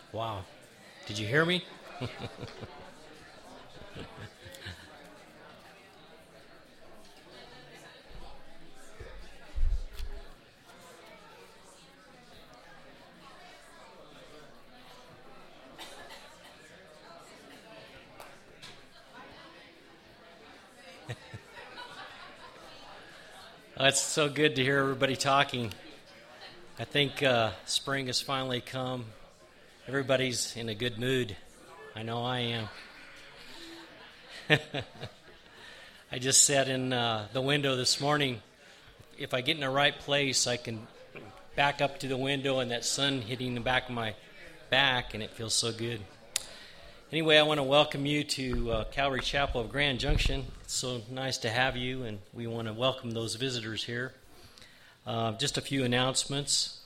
Wow. Did you hear me? It's so good to hear everybody talking. I think spring has finally come. Everybody's in a good mood. I know I am. I just sat in the window this morning. If I get in the right place, I can back up to the window and that sun hitting the back of my back, and it feels so good. Anyway, I want to welcome you to Calvary Chapel of Grand Junction. It's so nice to have you, and we want to welcome those visitors here. Just a few announcements.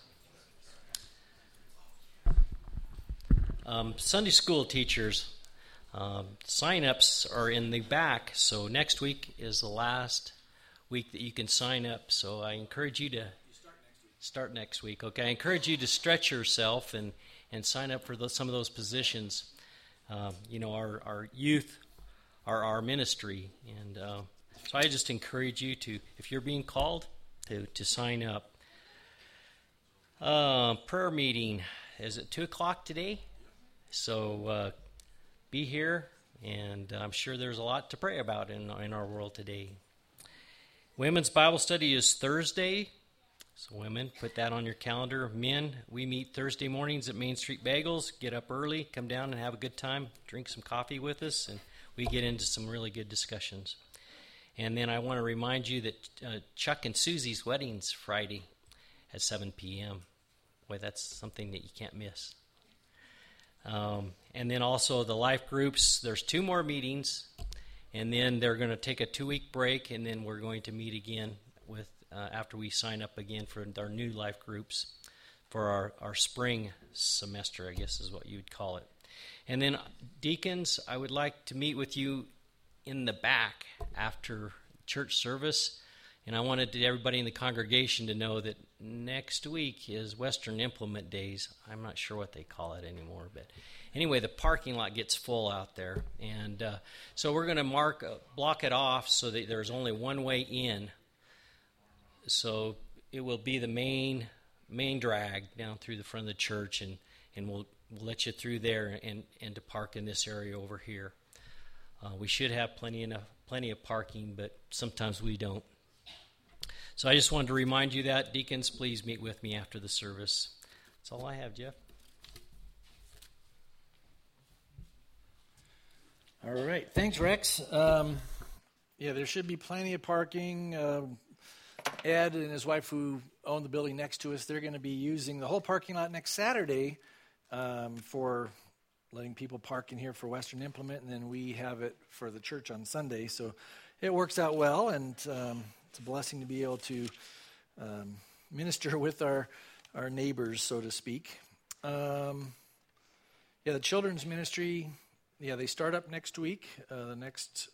Sunday school teachers, sign-ups are in the back, so next week is the last week that you can sign up. So I encourage you to start next week. Okay, I encourage you to stretch yourself and sign up for some of those positions. Our youth are our ministry, and so I just encourage you to, if you're being called, to sign up. Prayer meeting is at 2 o'clock today, so be here, and I'm sure there's a lot to pray about in our world today. Women's Bible study is Thursday. So women, put that on your calendar. Men, we meet Thursday mornings at Main Street Bagels. Get up early, come down and have a good time, drink some coffee with us, and we get into some really good discussions. And then I want to remind you that Chuck and Susie's wedding's Friday at 7 p.m. Boy, that's something that you can't miss. And then also the life groups, there's 2 more meetings, and then they're going to take a 2-week break, and then we're going to meet again with after we sign up again for our new life groups for our spring semester, I guess is what you would call it. And then deacons, I would like to meet with you in the back after church service. And I wanted everybody in the congregation to know that next week is Western Implement Days. I'm not sure what they call it anymore, but anyway, the parking lot gets full out there. And so we're going to block it off so that there's only one way in. So it will be the main drag down through the front of the church, and we'll let you through there and to park in this area over here. We should have plenty of parking, but sometimes we don't. So I just wanted to remind you that. Deacons, please meet with me after the service. That's all I have, Jeff. All right. Thanks, Rex. There should be plenty of parking. Ed and his wife, who own the building next to us, they're going to be using the whole parking lot next Saturday for letting people park in here for Western Implement, and then we have it for the church on Sunday. So it works out well, and it's a blessing to be able to minister with our neighbors, so to speak. The children's ministry, they start up next week, the next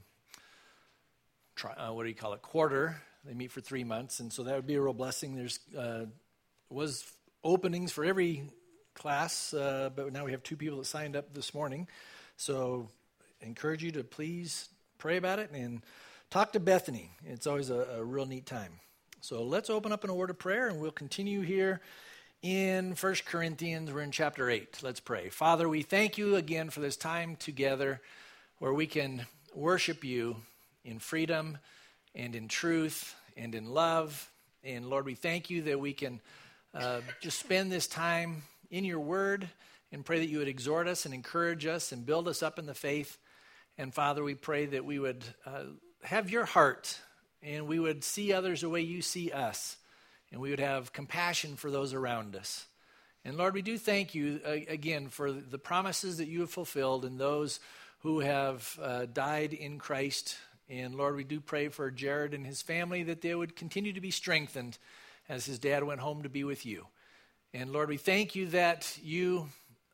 quarter. They meet for 3 months, and so that would be a real blessing. There's was openings for every class, but now we have 2 people that signed up this morning. So I encourage you to please pray about it and talk to Bethany. It's always a real neat time. So let's open up in a word of prayer, and we'll continue here in 1 Corinthians. We're in chapter 8. Let's pray. Father, we thank you again for this time together where we can worship you in freedom and in truth and in love. And Lord, we thank you that we can just spend this time in your word, and pray that you would exhort us and encourage us and build us up in the faith. And Father, we pray that we would have your heart, and we would see others the way you see us, and we would have compassion for those around us. And Lord, we do thank you again for the promises that you have fulfilled and those who have died in Christ. And Lord, we do pray for Jared and his family that they would continue to be strengthened as his dad went home to be with you. And Lord, we thank you that you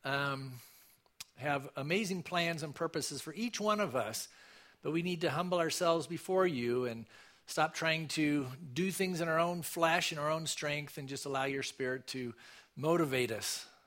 have amazing plans and purposes for each one of us, but we need to humble ourselves before you and stop trying to do things in our own flesh and our own strength, and just allow your Spirit to motivate us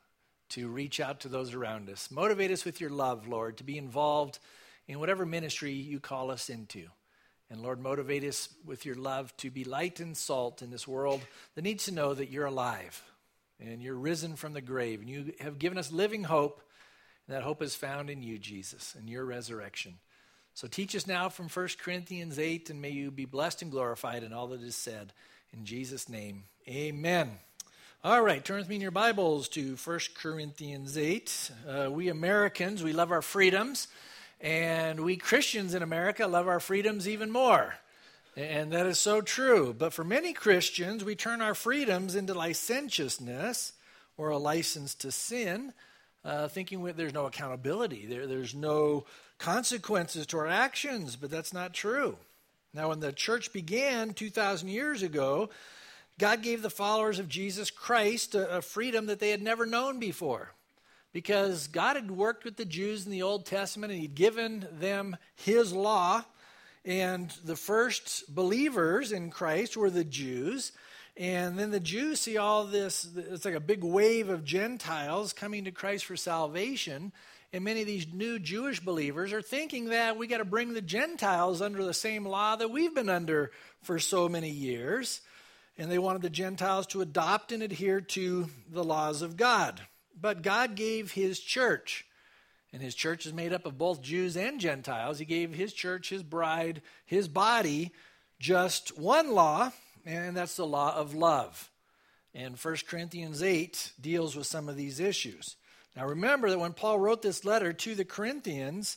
to reach out to those around us. Motivate us with your love, Lord, to be involved in whatever ministry you call us into. And Lord, motivate us with your love to be light and salt in this world that needs to know that you're alive and you're risen from the grave. And you have given us living hope, and that hope is found in you, Jesus, and your resurrection. So teach us now from 1 Corinthians 8, and may you be blessed and glorified in all that is said. In Jesus' name, amen. All right, turn with me in your Bibles to 1 Corinthians 8. We Americans, we love our freedoms, and we Christians in America love our freedoms even more. And that is so true. But for many Christians, we turn our freedoms into licentiousness or a license to sin, thinking there's no accountability, there's no consequences to our actions, but that's not true. Now, when the church began 2,000 years ago, God gave the followers of Jesus Christ a freedom that they had never known before, because God had worked with the Jews in the Old Testament, and he'd given them his law, and the first believers in Christ were the Jews. And then the Jews see all this, it's like a big wave of Gentiles coming to Christ for salvation. And many of these new Jewish believers are thinking that we got to bring the Gentiles under the same law that we've been under for so many years. And they wanted the Gentiles to adopt and adhere to the laws of God. But God gave his church, and his church is made up of both Jews and Gentiles. He gave his church, his bride, his body, just one law, and that's the law of love. And 1 Corinthians 8 deals with some of these issues. Now remember that when Paul wrote this letter to the Corinthians,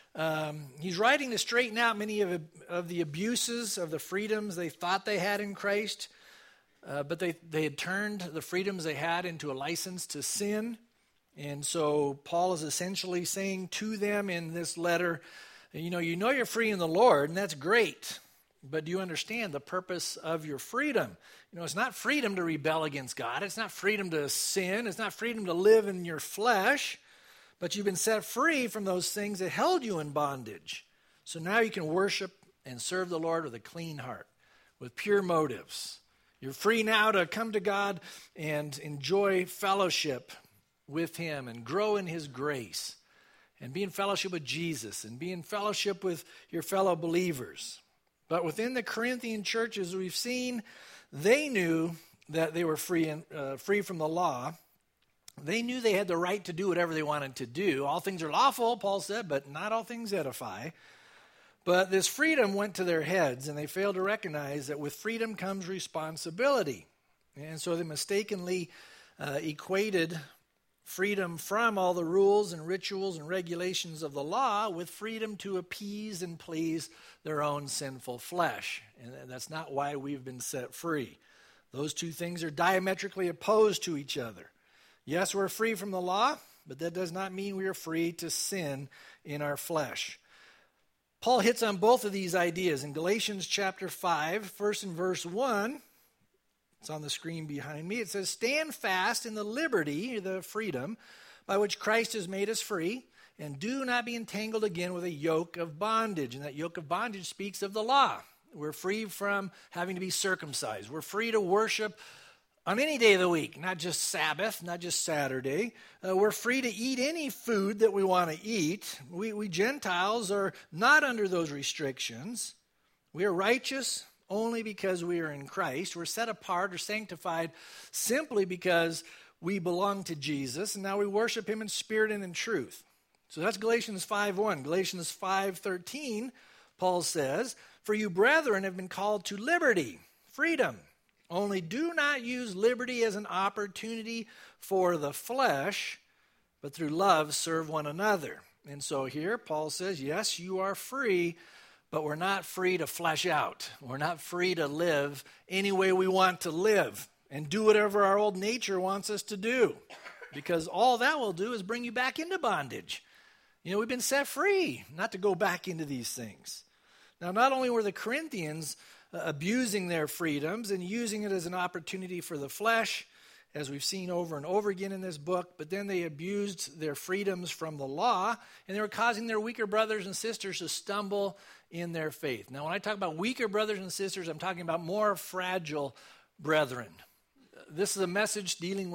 he's writing to straighten out many of the abuses of the freedoms they thought they had in Christ, but they had turned the freedoms they had into a license to sin. And so Paul is essentially saying to them in this letter, you know you're free in the Lord, and that's great. But do you understand the purpose of your freedom? It's not freedom to rebel against God. It's not freedom to sin. It's not freedom to live in your flesh. But you've been set free from those things that held you in bondage. So now you can worship and serve the Lord with a clean heart, with pure motives. You're free now to come to God and enjoy fellowship with him and grow in his grace and be in fellowship with Jesus and be in fellowship with your fellow believers. But within the Corinthian churches, we've seen they knew that they were free from the law. They knew they had the right to do whatever they wanted to do. All things are lawful, Paul said, but not all things edify. But this freedom went to their heads, and they failed to recognize that with freedom comes responsibility. And so they mistakenly equated freedom from all the rules and rituals and regulations of the law with freedom to appease and please their own sinful flesh. And that's not why we've been set free. Those two things are diametrically opposed to each other. Yes, we're free from the law, but that does not mean we are free to sin in our flesh. Paul hits on both of these ideas in Galatians chapter 5, first in verse 1. It's on the screen behind me. It says, "Stand fast in the liberty," the freedom, "by which Christ has made us free, and do not be entangled again with a yoke of bondage." And that yoke of bondage speaks of the law. We're free from having to be circumcised. We're free to worship on any day of the week, not just Sabbath, not just Saturday. We're free to eat any food that we want to eat. We Gentiles are not under those restrictions. We are righteous only because we are in Christ. We're set apart or sanctified simply because we belong to Jesus, and now we worship him in spirit and in truth. So that's Galatians 5:1. Galatians 5:13, Paul says, "For you brethren have been called to liberty," freedom. "Only do not use liberty as an opportunity for the flesh, but through love serve one another." And so here Paul says, yes, you are free, but we're not free to flesh out. We're not free to live any way we want to live and do whatever our old nature wants us to do, because all that will do is bring you back into bondage. We've been set free not to go back into these things. Now, not only were the Corinthians abusing their freedoms and using it as an opportunity for the flesh, as we've seen over and over again in this book, but then they abused their freedoms from the law, and they were causing their weaker brothers and sisters to stumble in their faith. Now, when I talk about weaker brothers and sisters, I'm talking about more fragile brethren. This is a message dealing with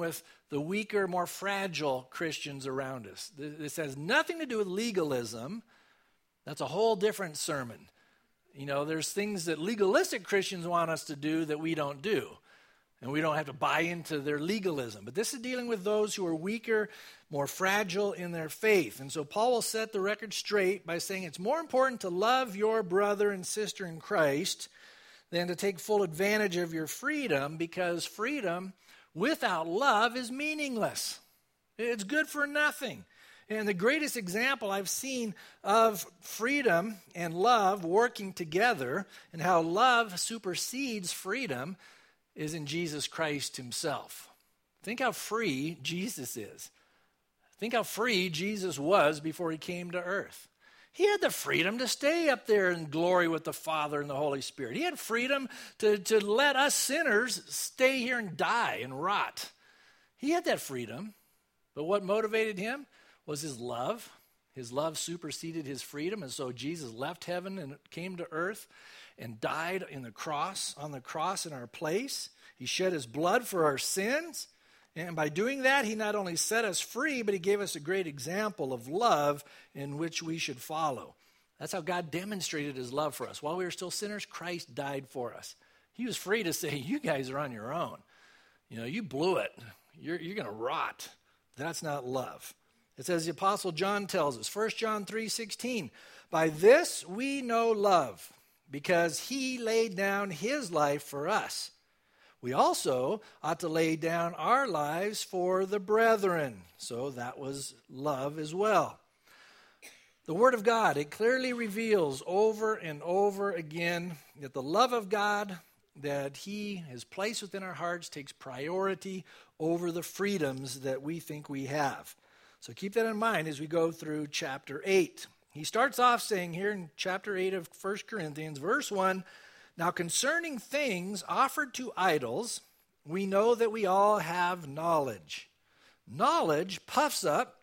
the weaker, more fragile Christians around us. This has nothing to do with legalism. That's a whole different sermon. You know, there's things that legalistic Christians want us to do that we don't do. And we don't have to buy into their legalism. But this is dealing with those who are weaker, more fragile in their faith. And so Paul will set the record straight by saying it's more important to love your brother and sister in Christ than to take full advantage of your freedom, because freedom without love is meaningless. It's good for nothing. And the greatest example I've seen of freedom and love working together and how love supersedes freedom is in Jesus Christ himself. Think how free Jesus is. Think how free Jesus was before he came to earth. He had the freedom to stay up there in glory with the Father and the Holy Spirit. He had freedom to let us sinners stay here and die and rot. He had that freedom. But what motivated him was his love. His love superseded his freedom. And so Jesus left heaven and came to earth and died on the cross in our place. He shed his blood for our sins. And by doing that, he not only set us free, but he gave us a great example of love in which we should follow. That's how God demonstrated his love for us. While we were still sinners, Christ died for us. He was free to say, you guys are on your own. You know, you blew it. You're going to rot. That's not love. It's as the Apostle John tells us, 1 John 3:16, by this we know love, because he laid down his life for us. We also ought to lay down our lives for the brethren. So that was love as well. The Word of God, it clearly reveals over and over again that the love of God that he has placed within our hearts takes priority over the freedoms that we think we have. So keep that in mind as we go through chapter 8. He starts off saying here in chapter 8 of 1 Corinthians, verse 1, now concerning things offered to idols, we know that we all have knowledge. Knowledge puffs up,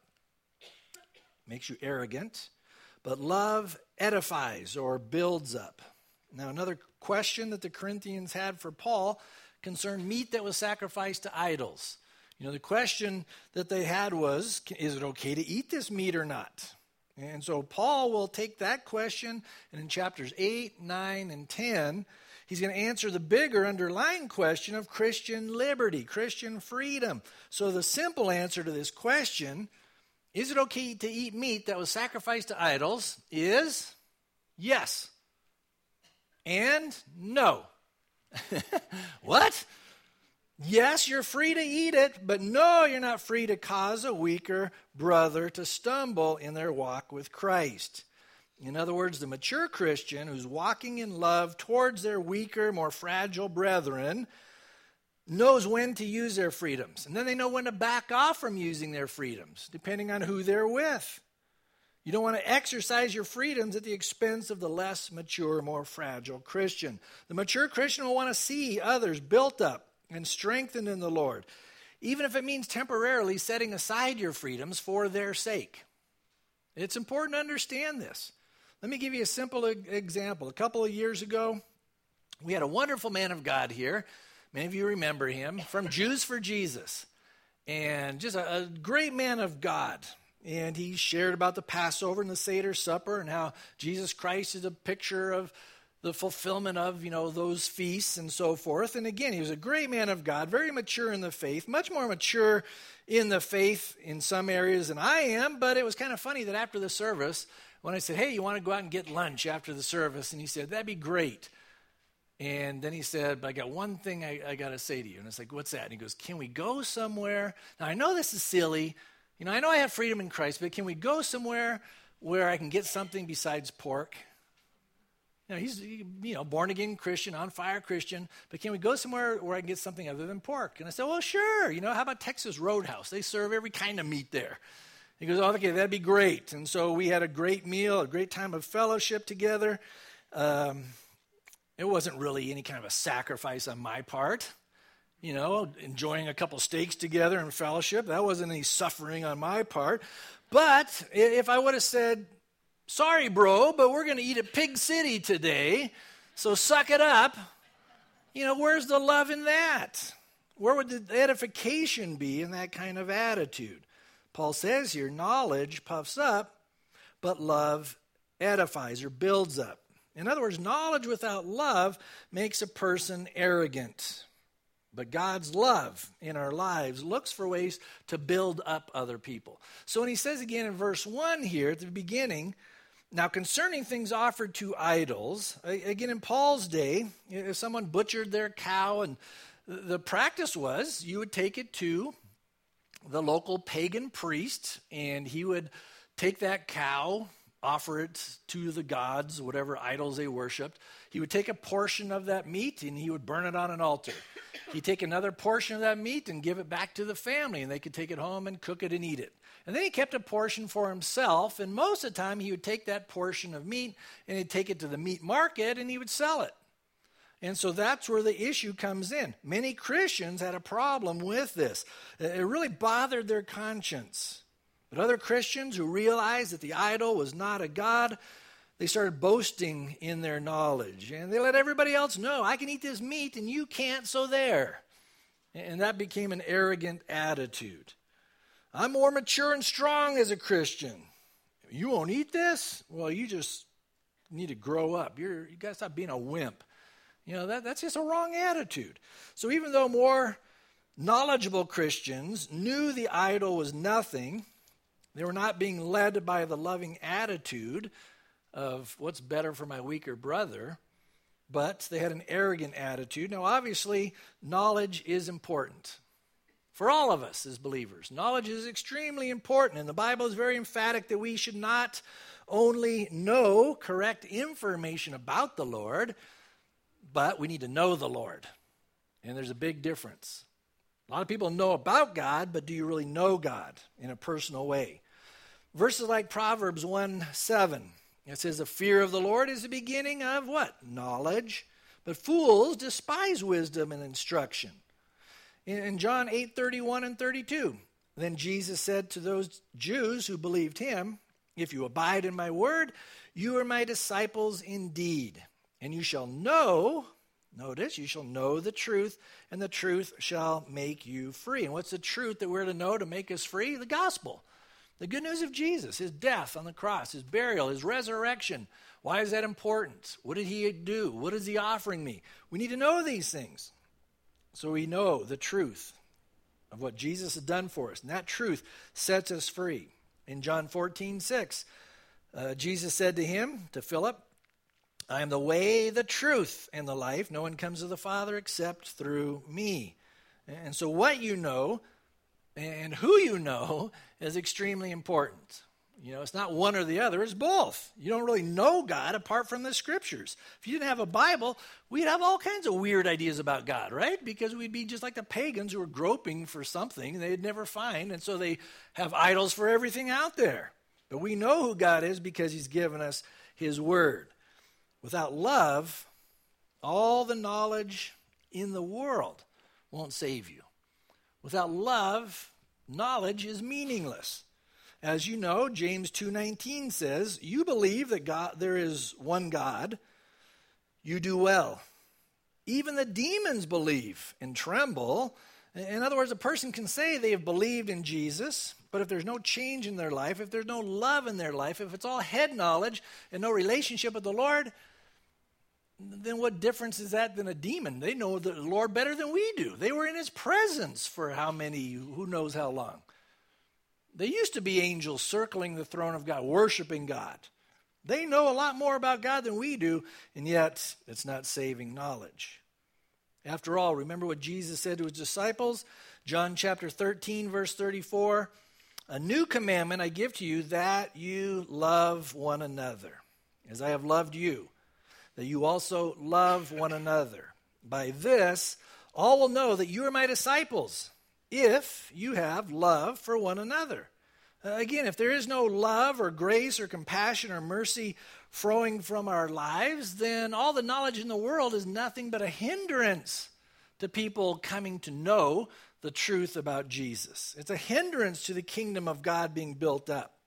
makes you arrogant, but love edifies or builds up. Now another question that the Corinthians had for Paul concerned meat that was sacrificed to idols. You know, the question that they had was, is it okay to eat this meat or not? And so Paul will take that question, and in chapters 8, 9, and 10, he's going to answer the bigger underlying question of Christian liberty, Christian freedom. So the simple answer to this question, is it okay to eat meat that was sacrificed to idols, is yes and no. What? Yes, you're free to eat it, but no, you're not free to cause a weaker brother to stumble in their walk with Christ. In other words, the mature Christian who's walking in love towards their weaker, more fragile brethren knows when to use their freedoms. And then they know when to back off from using their freedoms, depending on who they're with. You don't want to exercise your freedoms at the expense of the less mature, more fragile Christian. The mature Christian will want to see others built up and strengthened in the Lord, even if it means temporarily setting aside your freedoms for their sake. It's important to understand this. Let me give you a simple example. A couple of years ago, we had a wonderful man of God here. Many of you remember him, from Jews for Jesus. And just a great man of God. And he shared about the Passover and the Seder supper and how Jesus Christ is a picture of the fulfillment of, those feasts and so forth. And again, he was a great man of God, very mature in the faith, much more mature in the faith in some areas than I am. But it was kind of funny that after the service, when I said, hey, you want to go out and get lunch after the service? And he said, that'd be great. And then he said, but I got one thing I got to say to you. And it's like, what's that? And he goes, can we go somewhere? Now, I know this is silly. I know I have freedom in Christ, but can we go somewhere where I can get something besides pork? He's born again Christian, on fire Christian, but can we go somewhere where I can get something other than pork? And I said, well, sure. How about Texas Roadhouse? They serve every kind of meat there. He goes, oh, okay, that'd be great. And so we had a great meal, a great time of fellowship together. It wasn't really any kind of a sacrifice on my part. Enjoying a couple steaks together in fellowship. That wasn't any suffering on my part. But if I would have said, sorry, bro, but we're going to eat at Pig City today, so suck it up. Where's the love in that? Where would the edification be in that kind of attitude? Paul says here, knowledge puffs up, but love edifies or builds up. In other words, knowledge without love makes a person arrogant. But God's love in our lives looks for ways to build up other people. So when he says again in verse 1 here at the beginning, now concerning things offered to idols, again in Paul's day, if someone butchered their cow, and the practice was you would take it to the local pagan priest, and he would take that cow, offer it to the gods, whatever idols they worshipped. He would take a portion of that meat and he would burn it on an altar. He'd take another portion of that meat and give it back to the family, and they could take it home and cook it and eat it. And then he kept a portion for himself, and most of the time he would take that portion of meat and he'd take it to the meat market and he would sell it. And so that's where the issue comes in. Many Christians had a problem with this. It really bothered their conscience. But other Christians who realized that the idol was not a god, they started boasting in their knowledge. And they let everybody else know, I can eat this meat and you can't, so there. And that became an arrogant attitude. I'm more mature and strong as a Christian. You won't eat this? Well, you just need to grow up. You got to stop being a wimp. You know, that's just a wrong attitude. So even though more knowledgeable Christians knew the idol was nothing, they were not being led by the loving attitude of what's better for my weaker brother, but they had an arrogant attitude. Now, obviously, knowledge is important for all of us as believers. Knowledge is extremely important, and the Bible is very emphatic that we should not only know correct information about the Lord, but we need to know the Lord. And there's a big difference. A lot of people know about God, but do you really know God in a personal way? Verses like Proverbs 1:7, it says, the fear of the Lord is the beginning of what? Knowledge. But fools despise wisdom and instruction. In John 8:31 and 32, then Jesus said to those Jews who believed him, if you abide in my word, you are my disciples indeed. And you shall know, notice, you shall know the truth, and the truth shall make you free. And what's the truth that we're to know to make us free? The gospel. The good news of Jesus, his death on the cross, his burial, his resurrection. Why is that important? What did he do? What is he offering me? We need to know these things so we know the truth of what Jesus has done for us. And that truth sets us free. In John 14:6, Jesus said to him, to Philip, I am the way, the truth, and the life. No one comes to the Father except through me. And so what you know and who you know is extremely important. You know, it's not one or the other, it's both. You don't really know God apart from the Scriptures. If you didn't have a Bible, we'd have all kinds of weird ideas about God, right? Because we'd be just like the pagans who were groping for something they'd never find, and so they have idols for everything out there. But we know who God is because he's given us his word. Without love, all the knowledge in the world won't save you. Without love, knowledge is meaningless. As you know, James 2:19 says, you believe that there is one God, you do well. Even the demons believe and tremble. In other words, a person can say they have believed in Jesus, but if there's no change in their life, if there's no love in their life, if it's all head knowledge and no relationship with the Lord, then what difference is that than a demon? They know the Lord better than we do. They were in his presence for who knows how long. They used to be angels circling the throne of God, worshiping God. They know a lot more about God than we do, and yet it's not saving knowledge. After all, remember what Jesus said to his disciples? John chapter 13, verse 34, a new commandment I give to you, that you love one another, as I have loved you, that you also love one another. By this, all will know that you are my disciples, if you have love for one another. Again, if there is no love or grace or compassion or mercy flowing from our lives, then all the knowledge in the world is nothing but a hindrance to people coming to know the truth about Jesus. It's a hindrance to the kingdom of God being built up.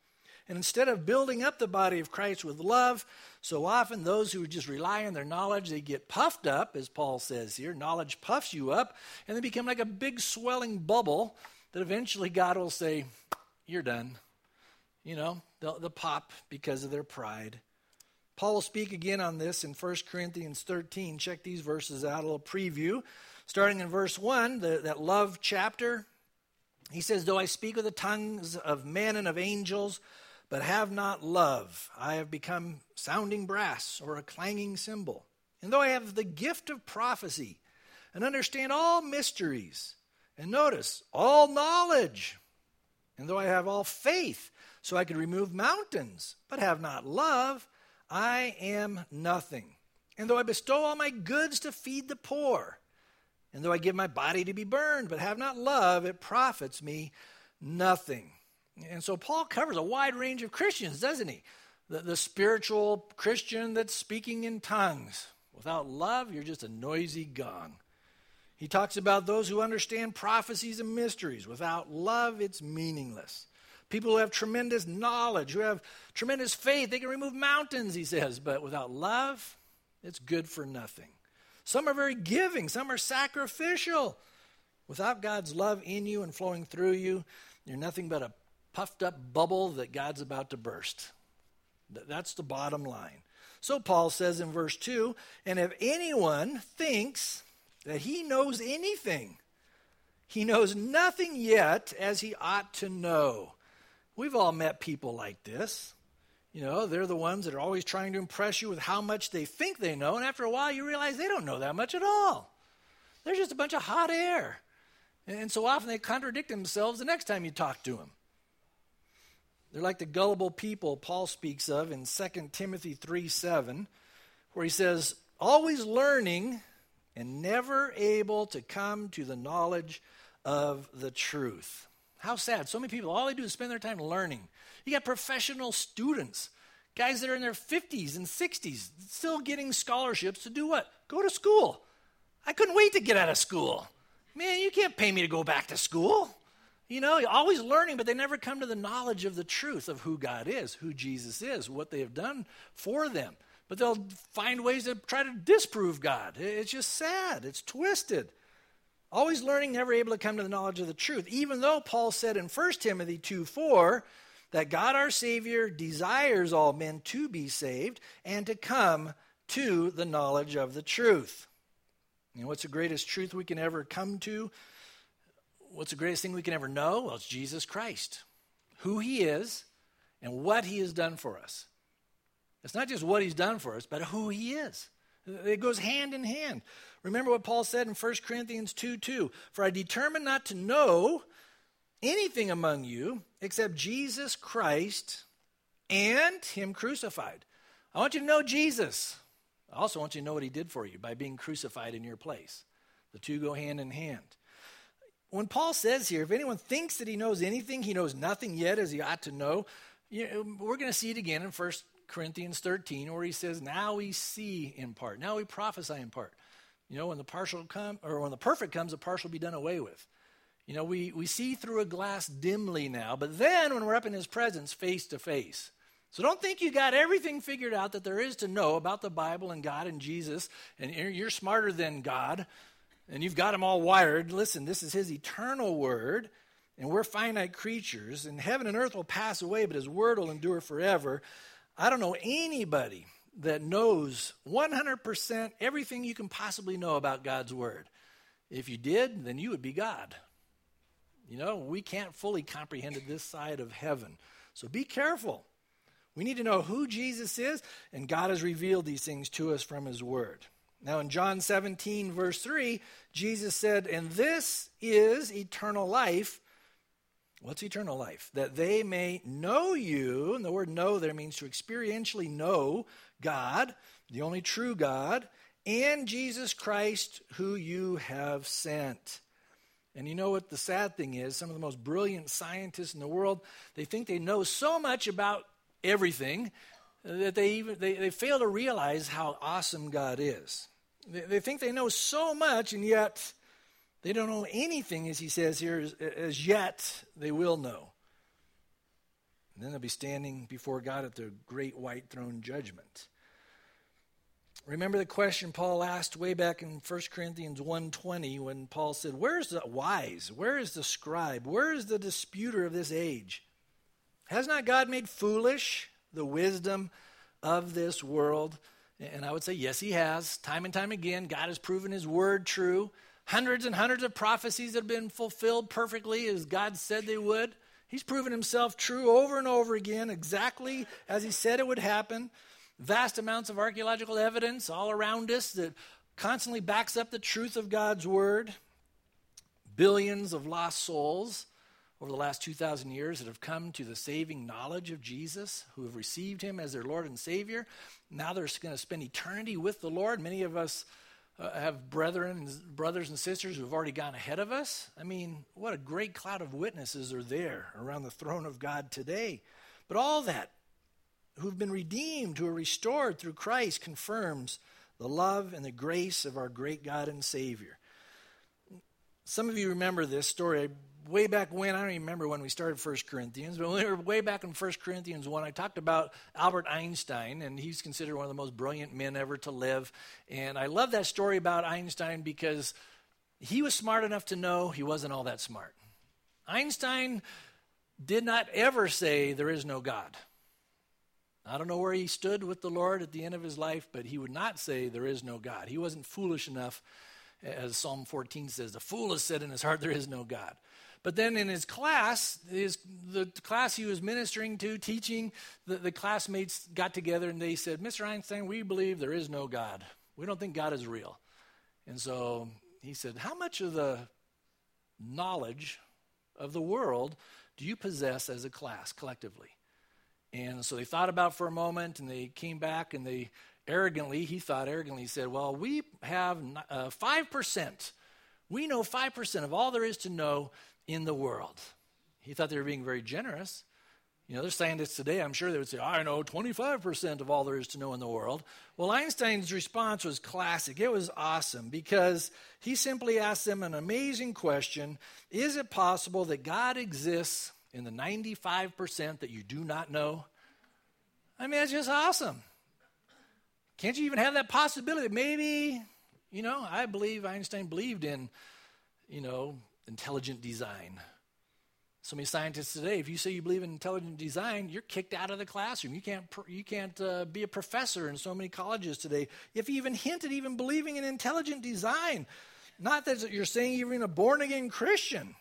And instead of building up the body of Christ with love, so often those who just rely on their knowledge, they get puffed up, as Paul says here. Knowledge puffs you up, and they become like a big swelling bubble that eventually God will say, you're done. You know, they'll pop because of their pride. Paul will speak again on this in 1 Corinthians 13. Check these verses out, a little preview. Starting in verse 1, that love chapter, he says, though I speak with the tongues of men and of angels, but have not love, I have become sounding brass or a clanging cymbal. And though I have the gift of prophecy and understand all mysteries, and notice, all knowledge, and though I have all faith, so I could remove mountains, but have not love, I am nothing. And though I bestow all my goods to feed the poor, and though I give my body to be burned, but have not love, it profits me nothing. And so Paul covers a wide range of Christians, doesn't he? The spiritual Christian that's speaking in tongues. Without love, you're just a noisy gong. He talks about those who understand prophecies and mysteries. Without love, it's meaningless. People who have tremendous knowledge, who have tremendous faith, they can remove mountains, he says. But without love, it's good for nothing. Some are very giving. Some are sacrificial. Without God's love in you and flowing through you, you're nothing but a puffed up bubble that God's about to burst. That's the bottom line. So Paul says in verse 2, and if anyone thinks that he knows anything, he knows nothing yet as he ought to know. We've all met people like this. You know, they're the ones that are always trying to impress you with how much they think they know, and after a while you realize they don't know that much at all. They're just a bunch of hot air. And so often they contradict themselves the next time you talk to them. They're like the gullible people Paul speaks of in 2 Timothy 3:7, where he says, always learning and never able to come to the knowledge of the truth. How sad. So many people, all they do is spend their time learning. You got professional students, guys that are in their 50s and 60s, still getting scholarships to do what? Go to school. I couldn't wait to get out of school. Man, you can't pay me to go back to school. You know, you're always learning, but they never come to the knowledge of the truth of who God is, who Jesus is, what they have done for them. But they'll find ways to try to disprove God. It's just sad. It's twisted. Always learning, never able to come to the knowledge of the truth. Even though Paul said in 1 Timothy 2:4 that God our Savior desires all men to be saved and to come to the knowledge of the truth. You know, what's the greatest truth we can ever come to? What's the greatest thing we can ever know? Well, it's Jesus Christ. Who he is and what he has done for us. It's not just what he's done for us, but who he is. It goes hand in hand. Remember what Paul said in 1 Corinthians 2:2. For I determined not to know anything among you except Jesus Christ and him crucified. I want you to know Jesus. I also want you to know what he did for you by being crucified in your place. The two go hand in hand. When Paul says here, if anyone thinks that he knows anything, he knows nothing yet as he ought to know. You know, we're going to see it again in 1 Corinthians 13, where he says, now we see in part. Now we prophesy in part. You know, when the partial come, or when the perfect comes, the partial will be done away with. You know, we see through a glass dimly now, but then when we're up in his presence, face to face. So don't think you got everything figured out that there is to know about the Bible and God and Jesus, and you're smarter than God, and you've got them all wired. Listen, this is his eternal word, and we're finite creatures, and heaven and earth will pass away, but his word will endure forever. I don't know anybody that knows 100% everything you can possibly know about God's word. If you did, then you would be God. You know, we can't fully comprehend it this side of heaven. So be careful. We need to know who Jesus is, and God has revealed these things to us from his word. Now in John 17, verse 3, Jesus said, and this is eternal life. What's eternal life? That they may know you, and the word know there means to experientially know God, the only true God, and Jesus Christ, who you have sent. And you know what the sad thing is? Some of the most brilliant scientists in the world, they think they know so much about everything that they fail to realize how awesome God is. They think they know so much, and yet they don't know anything, as he says here, as yet they will know. And then they'll be standing before God at the great white throne judgment. Remember the question Paul asked way back in 1 Corinthians 1:20 when Paul said, "Where is the wise? Where is the scribe? Where is the disputer of this age? Has not God made foolish the wisdom of this world?" And I would say, yes, he has. Time and time again, God has proven his word true. Hundreds and hundreds of prophecies have been fulfilled perfectly as God said they would. He's proven himself true over and over again, exactly as he said it would happen. Vast amounts of archaeological evidence all around us that constantly backs up the truth of God's word. Billions of lost souls over the last 2,000 years that have come to the saving knowledge of Jesus, who have received him as their Lord and Savior. Now they're going to spend eternity with the Lord. Many of us have brothers and sisters who have already gone ahead of us. I mean, what a great cloud of witnesses are there around the throne of God today. But all that, who've been redeemed, who are restored through Christ, confirms the love and the grace of our great God and Savior. Some of you remember this story way back when. I don't even remember when we started 1 Corinthians, but when we were way back in 1 Corinthians 1, I talked about Albert Einstein, and he's considered one of the most brilliant men ever to live. And I love that story about Einstein because he was smart enough to know he wasn't all that smart. Einstein did not ever say there is no God. I don't know where he stood with the Lord at the end of his life, but he would not say there is no God. He wasn't foolish enough, as Psalm 14 says, the fool has said in his heart there is no God. But then in his class, the class he was ministering to, teaching, the classmates got together and they said, "Mr. Einstein, we believe there is no God. We don't think God is real." And so he said, "How much of the knowledge of the world do you possess as a class collectively?" And so they thought about it for a moment, and they came back, and he said, "Well, we have 5%. We know 5% of all there is to know in the world." He thought they were being very generous. You know, there's scientists today, I'm sure they would say, "I know 25% of all there is to know in the world." Well, Einstein's response was classic. It was awesome because he simply asked them an amazing question. Is it possible that God exists in the 95% that you do not know? I mean, that's just awesome. Can't you even have that possibility? Maybe, I believe Einstein believed in, intelligent design. So many scientists today, if you say you believe in intelligent design, you're kicked out of the classroom. You can't be a professor in so many colleges today. If you even hint at even believing in intelligent design, not that you're saying you're even a born-again Christian.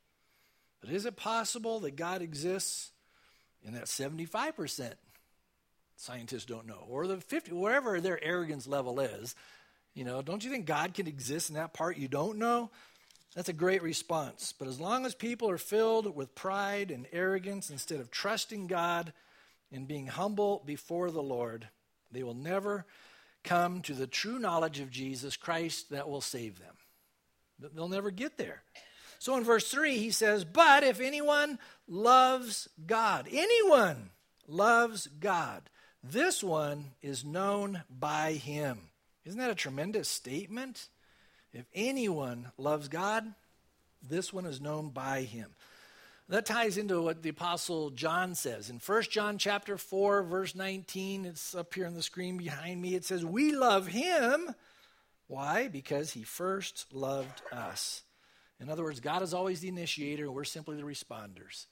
But is it possible that God exists in that 75%? Scientists don't know. Or the 50, wherever their arrogance level is. Don't you think God can exist in that part you don't know? That's a great response. But as long as people are filled with pride and arrogance instead of trusting God and being humble before the Lord, they will never come to the true knowledge of Jesus Christ that will save them. They'll never get there. So in verse 3, he says, "But if anyone loves God," anyone loves God, "this one is known by him." Isn't that a tremendous statement? If anyone loves God, this one is known by him. That ties into what the Apostle John says. In 1 John chapter 4, verse 19, it's up here on the screen behind me. It says, "We love him." Why? Because he first loved us. In other words, God is always the initiator, and we're simply the responders.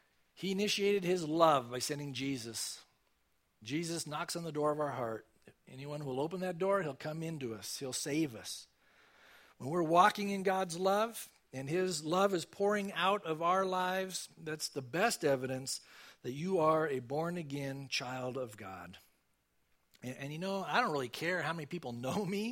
He initiated his love by sending Jesus. Jesus knocks on the door of our heart. Anyone who will open that door, he'll come into us. He'll save us. When we're walking in God's love, and his love is pouring out of our lives, that's the best evidence that you are a born-again child of God. And I don't really care how many people know me,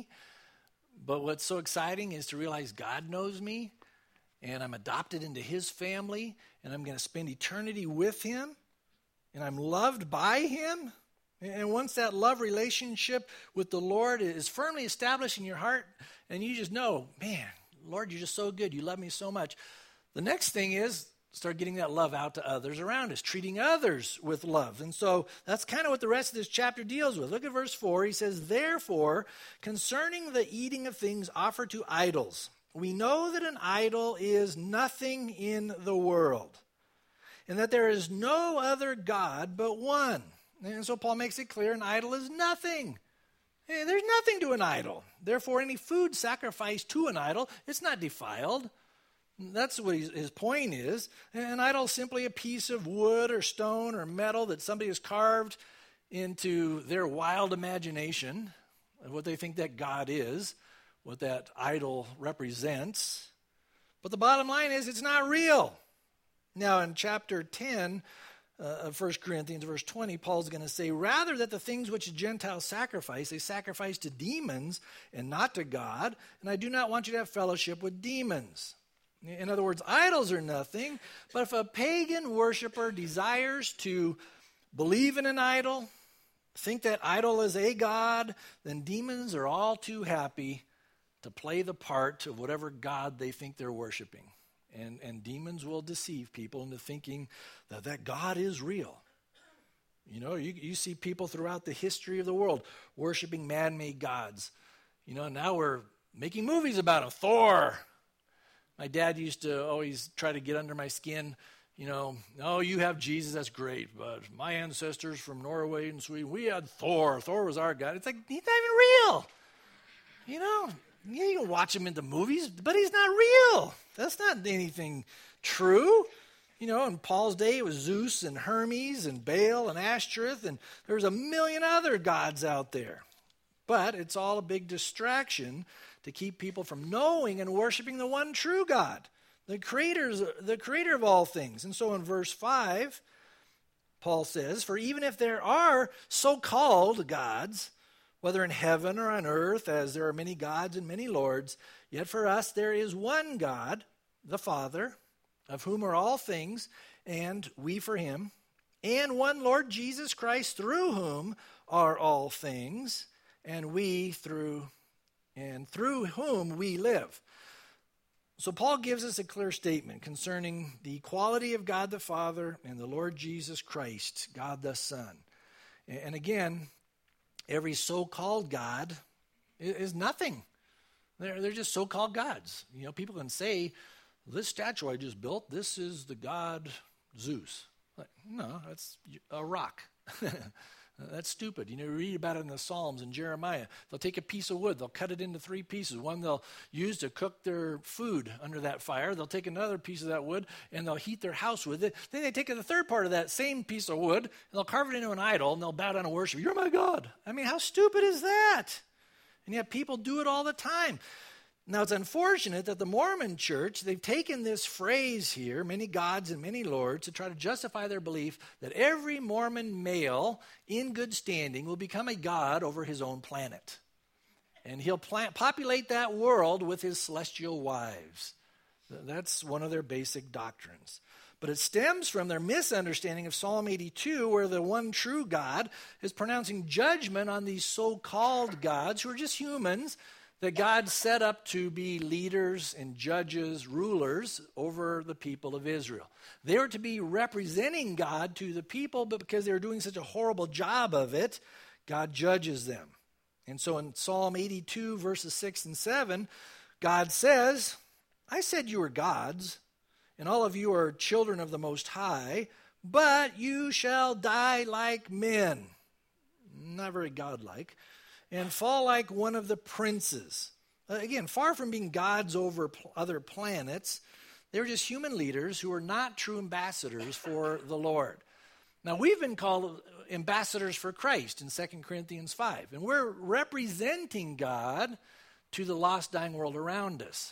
but what's so exciting is to realize God knows me, and I'm adopted into his family, and I'm going to spend eternity with him, and I'm loved by him. And once that love relationship with the Lord is firmly established in your heart, and you just know, man, Lord, you're just so good. You love me so much. The next thing is start getting that love out to others around us, treating others with love. And so that's kind of what the rest of this chapter deals with. Look at verse 4. He says, "Therefore, concerning the eating of things offered to idols, we know that an idol is nothing in the world, and that there is no other God but one. And so Paul makes it clear an idol is nothing. There's nothing to an idol. Therefore, any food sacrificed to an idol, it's not defiled. That's what his point is. An idol is simply a piece of wood or stone or metal that somebody has carved into their wild imagination of what they think that God is, what that idol represents. But the bottom line is it's not real. Now, in chapter 10 of 1 Corinthians, verse 20, Paul's going to say, rather that the things which the Gentiles sacrifice, they sacrifice to demons and not to God, and I do not want you to have fellowship with demons. In other words, idols are nothing, but if a pagan worshiper desires to believe in an idol, think that idol is a god, then demons are all too happy to play the part of whatever god they think they're worshiping. And demons will deceive people into thinking that that God is real. You know, you see people throughout the history of the world worshiping man-made gods. You know, now we're making movies about them. Thor. My dad used to always try to get under my skin. You know, oh, you have Jesus, that's great. But my ancestors from Norway and Sweden, we had Thor. Thor was our God. It's like, he's not even real. You know, you can watch him in the movies, but he's not real. That's not anything true. You know, in Paul's day, it was Zeus and Hermes and Baal and Ashtoreth, and there's a million other gods out there. But it's all a big distraction to keep people from knowing and worshiping the one true God, the creator of all things. And so in verse 5, Paul says, for even if there are so-called gods, whether in heaven or on earth, as there are many gods and many lords, yet for us there is one God, the Father, of whom are all things, and we for him, and one Lord Jesus Christ, through whom are all things, and through whom we live. So Paul gives us a clear statement concerning the equality of God the Father and the Lord Jesus Christ, God the Son. And again, every so-called God is nothing. They're just so-called gods. You know, people can say, this statue I just built, this is the god Zeus. Like, no, that's a rock. That's stupid. You know, you read about it in the Psalms and Jeremiah. They'll take a piece of wood. They'll cut it into 3 pieces. One they'll use to cook their food under that fire. They'll take another piece of that wood, and they'll heat their house with it. Then they take the third part of that same piece of wood, and they'll carve it into an idol, and they'll bow down and worship. You're my God. I mean, how stupid is that? And yet people do it all the time. Now, it's unfortunate that the Mormon church, they've taken this phrase here, many gods and many lords, to try to justify their belief that every Mormon male in good standing will become a god over his own planet. And he'll populate that world with his celestial wives. That's one of their basic doctrines. But it stems from their misunderstanding of Psalm 82, where the one true God is pronouncing judgment on these so-called gods who are just humans, that God set up to be leaders and judges, rulers over the people of Israel. They were to be representing God to the people, but because they were doing such a horrible job of it, God judges them. And so in Psalm 82, verses 6 and 7, God says, I said you were gods, and all of you are children of the Most High, but you shall die like men. Not very godlike. And fall like one of the princes. Again, far from being gods over other planets, they were just human leaders who were not true ambassadors for the Lord. Now, we've been called ambassadors for Christ in 2 Corinthians 5, and we're representing God to the lost, dying world around us.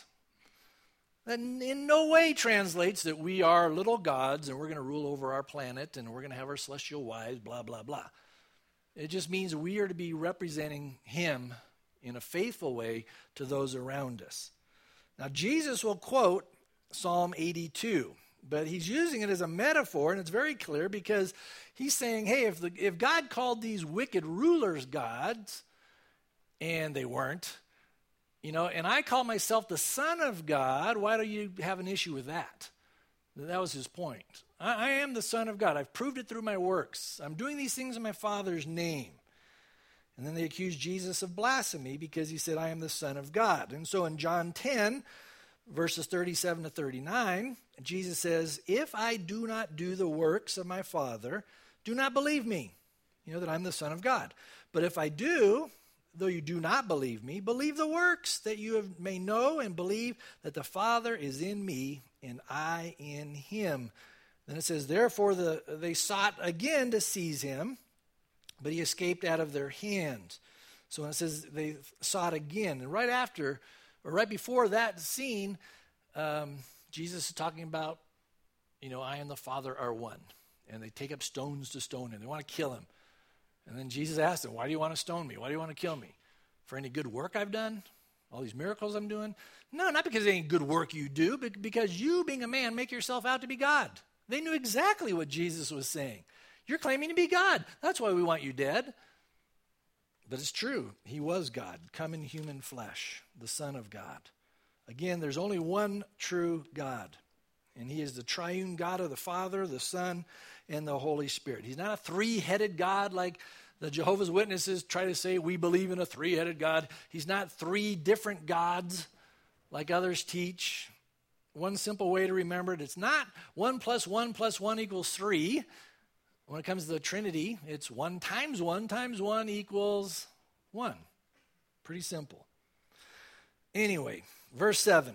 That in no way translates that we are little gods and we're going to rule over our planet and we're going to have our celestial wives, blah, blah, blah. It just means we are to be representing him in a faithful way to those around us. Now, Jesus will quote Psalm 82, but he's using it as a metaphor, and it's very clear because he's saying, hey, if God called these wicked rulers gods, and they weren't, you know, and I call myself the Son of God, why do you have an issue with that? That was his point. I am the Son of God. I've proved it through my works. I'm doing these things in my Father's name. And then they accused Jesus of blasphemy because he said, I am the Son of God. And so in John 10, verses 37 to 39, Jesus says, if I do not do the works of my Father, do not believe me, that I'm the Son of God. But if I do, though you do not believe me, believe the works, that you may know and believe that the Father is in me and I in him. Then it says, therefore they sought again to seize him, but he escaped out of their hand. So when it says they sought again, and right before that scene, Jesus is talking about, I and the Father are one. And they take up stones to stone him. They want to kill him. And then Jesus asked them, why do you want to stone me? Why do you want to kill me? For any good work I've done? All these miracles I'm doing? No, not because of any good work you do, but because you, being a man, make yourself out to be God. They knew exactly what Jesus was saying. You're claiming to be God. That's why we want you dead. But it's true. He was God, come in human flesh, the Son of God. Again, there's only one true God. And he is the triune God of the Father, the Son, and the Holy Spirit. He's not a three-headed God like the Jehovah's Witnesses try to say we believe in a three-headed God. He's not three different gods like others teach. One simple way to remember it, it's not 1 + 1 + 1 = 3. When it comes to the Trinity, it's 1 × 1 × 1 = 1. Pretty simple. Anyway, verse 7.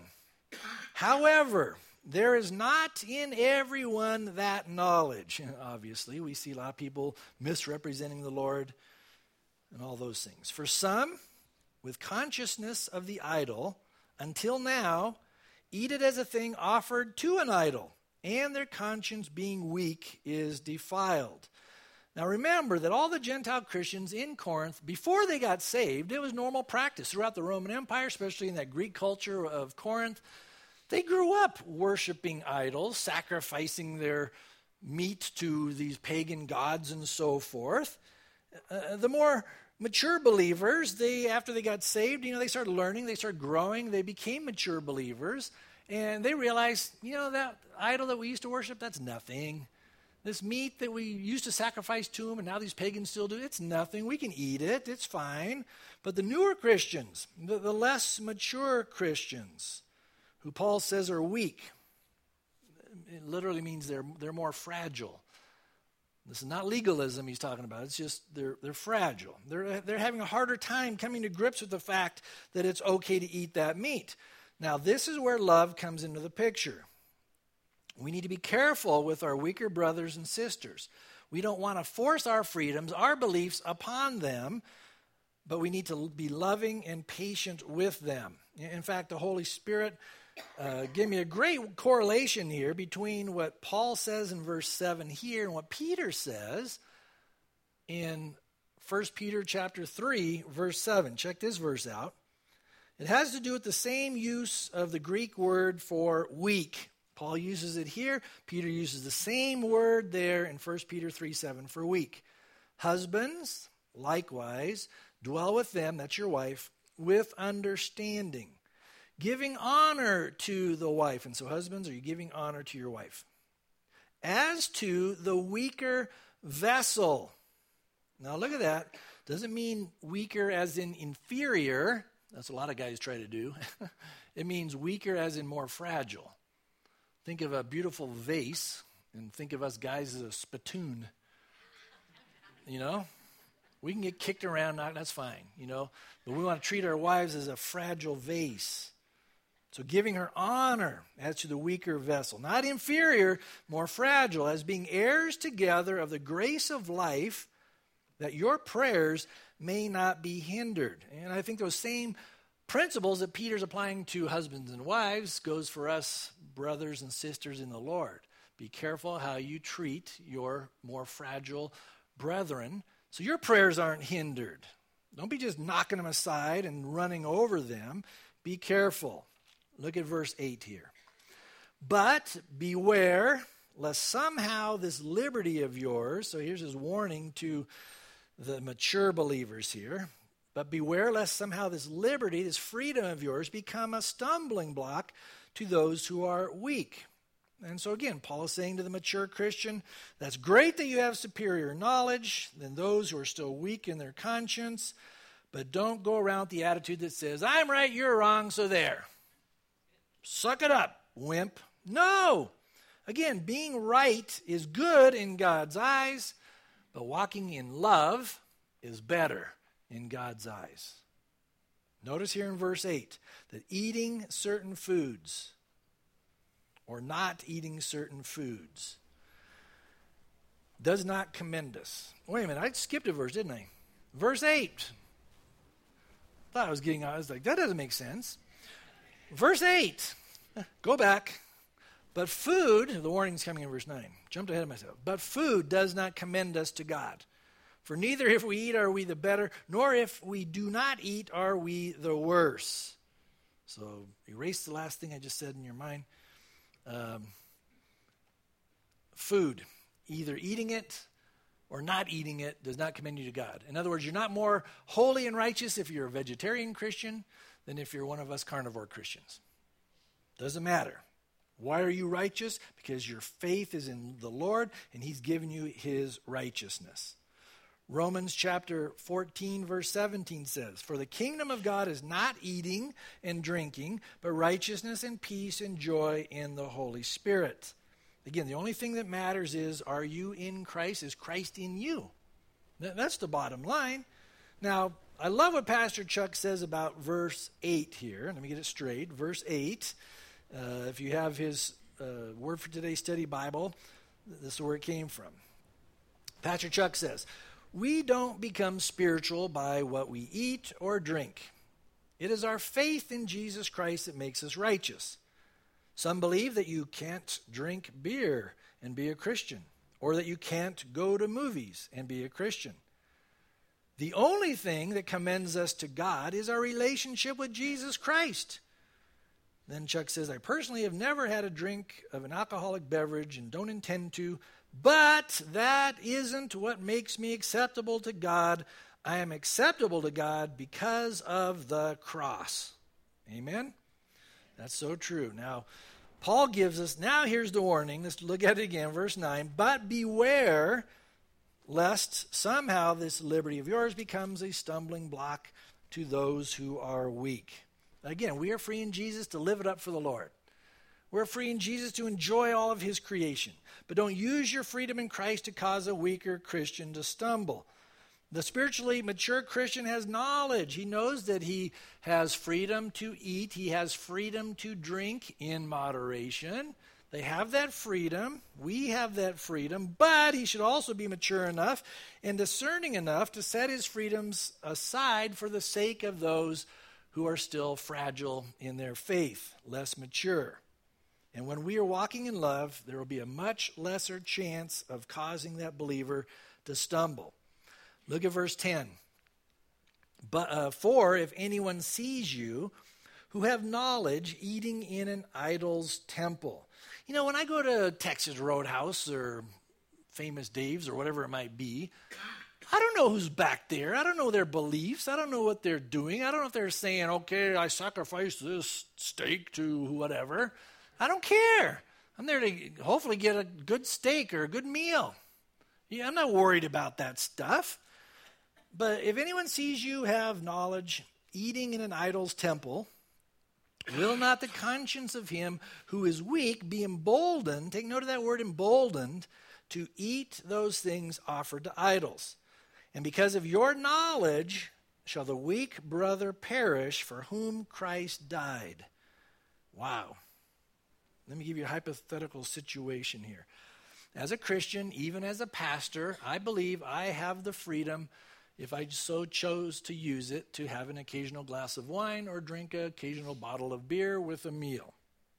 However, there is not in everyone that knowledge. Obviously, we see a lot of people misrepresenting the Lord and all those things. For some, with consciousness of the idol, until now, eat it as a thing offered to an idol, and their conscience being weak is defiled. Now remember that all the Gentile Christians in Corinth, before they got saved, it was normal practice throughout the Roman Empire, especially in that Greek culture of Corinth. They grew up worshiping idols, sacrificing their meat to these pagan gods and so forth. The more mature believers, after they got saved, they started learning, they started growing, they became mature believers, and they realized, that idol that we used to worship, that's nothing. This meat that we used to sacrifice to them, and now these pagans still do, it's nothing. We can eat it, it's fine. But the newer Christians, the less mature Christians, who Paul says are weak, it literally means they're more fragile. This is not legalism he's talking about. It's just they're fragile. They're having a harder time coming to grips with the fact that it's okay to eat that meat. Now, this is where love comes into the picture. We need to be careful with our weaker brothers and sisters. We don't want to force our freedoms, our beliefs upon them, but we need to be loving and patient with them. In fact, the Holy Spirit gave me a great correlation here between what Paul says in verse 7 here and what Peter says in 1 Peter chapter 3, verse 7. Check this verse out. It has to do with the same use of the Greek word for weak. Paul uses it here. Peter uses the same word there in 1 Peter 3:7 for weak. Husbands, likewise, dwell with them, that's your wife, with understanding, giving honor to the wife. And so husbands, are you giving honor to your wife? As to the weaker vessel. Now look at that. Doesn't mean weaker as in inferior. That's what a lot of guys try to do. It means weaker as in more fragile. Think of a beautiful vase and think of us guys as a spittoon. We can get kicked around, that's fine, but we want to treat our wives as a fragile vase. So giving her honor as to the weaker vessel, not inferior, more fragile, as being heirs together of the grace of life, that your prayers may not be hindered. And I think those same principles that Peter's applying to husbands and wives goes for us brothers and sisters in the Lord. Be careful how you treat your more fragile brethren so your prayers aren't hindered. Don't be just knocking them aside and running over them. Be careful. Look at verse 8 here. But beware lest somehow this liberty of yours, so here's his warning to the mature believers here, but beware lest somehow this liberty, this freedom of yours, become a stumbling block to those who are weak. And so again, Paul is saying to the mature Christian, that's great that you have superior knowledge than those who are still weak in their conscience, but don't go around with the attitude that says, I'm right, you're wrong, so there. Suck it up, wimp. No. Again, being right is good in God's eyes, but walking in love is better in God's eyes. Notice here in verse 8 that eating certain foods or not eating certain foods does not commend us. Wait a minute, I skipped a verse, didn't I? Verse 8. I was like, that doesn't make sense. Verse 8. Go back. But food, the warning's coming in verse 9. Jumped ahead of myself. But food does not commend us to God. For neither if we eat are we the better, nor if we do not eat are we the worse. So erase the last thing I just said in your mind. Food, either eating it or not eating it, does not commend you to God. In other words, you're not more holy and righteous if you're a vegetarian Christian than if you're one of us carnivore Christians. Doesn't matter. Why are you righteous? Because your faith is in the Lord and he's given you his righteousness. Romans chapter 14 verse 17 says, "For the kingdom of God is not eating and drinking, but righteousness and peace and joy in the Holy Spirit." Again, the only thing that matters is, are you in Christ? Is Christ in you? That's the bottom line. Now, I love what Pastor Chuck says about verse 8 here. Let me get it straight. Verse 8, if you have his Word for Today study Bible, this is where it came from. Pastor Chuck says, "We don't become spiritual by what we eat or drink. It is our faith in Jesus Christ that makes us righteous. Some believe that you can't drink beer and be a Christian, or that you can't go to movies and be a Christian. The only thing that commends us to God is our relationship with Jesus Christ." Then Chuck says, "I personally have never had a drink of an alcoholic beverage and don't intend to, but that isn't what makes me acceptable to God. I am acceptable to God because of the cross." Amen? That's so true. Now, Paul gives us, now here's the warning. Let's look at it again, verse 9. "But beware lest somehow this liberty of yours becomes a stumbling block to those who are weak." Again, we are free in Jesus to live it up for the Lord. We're free in Jesus to enjoy all of his creation. But don't use your freedom in Christ to cause a weaker Christian to stumble. The spiritually mature Christian has knowledge. He knows that he has freedom to eat. He has freedom to drink in moderation. They have that freedom. We have that freedom. But he should also be mature enough and discerning enough to set his freedoms aside for the sake of those who are still fragile in their faith, less mature. And when we are walking in love, there will be a much lesser chance of causing that believer to stumble. Look at verse 10. "For if anyone sees you who have knowledge eating in an idol's temple." You know, when I go to Texas Roadhouse or Famous Dave's or whatever it might be, I don't know who's back there. I don't know their beliefs. I don't know what they're doing. I don't know if they're saying, "Okay, I sacrifice this steak to whatever." I don't care. I'm there to hopefully get a good steak or a good meal. Yeah, I'm not worried about that stuff. But if anyone sees you have knowledge eating in an idol's temple, will not the conscience of him who is weak be emboldened, take note of that word emboldened, to eat those things offered to idols? And because of your knowledge shall the weak brother perish for whom Christ died. Wow. Let me give you a hypothetical situation here. As a Christian, even as a pastor, I believe I have the freedom, if I so chose to use it, to have an occasional glass of wine or drink an occasional bottle of beer with a meal.